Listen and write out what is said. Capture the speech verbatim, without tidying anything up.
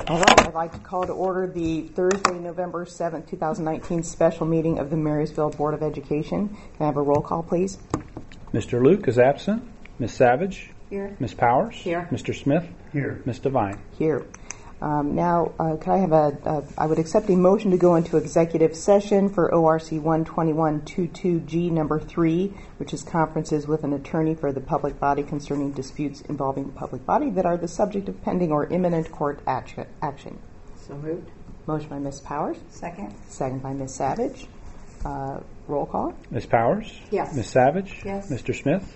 All right, I'd like to call to order the Thursday, November seventh, twenty nineteen special meeting of the Marysville Board of Education. Can I have a roll call, please? Mister Luke is absent. Miz Savage? Here. Miz Powers? Here. Mister Smith? Here. Miz Devine? Here. Um, now, uh, could I have a, a, I would accept a motion to go into executive session for O R C one twenty-one twenty-two G number three, which is conferences with an attorney for the public body concerning disputes involving the public body that are the subject of pending or imminent court action. action. So moved. Motion by Miz Powers. Second. Second by Miz Savage. Uh, roll call. Miz Powers? Yes. Miz Savage? Yes. Mister Smith?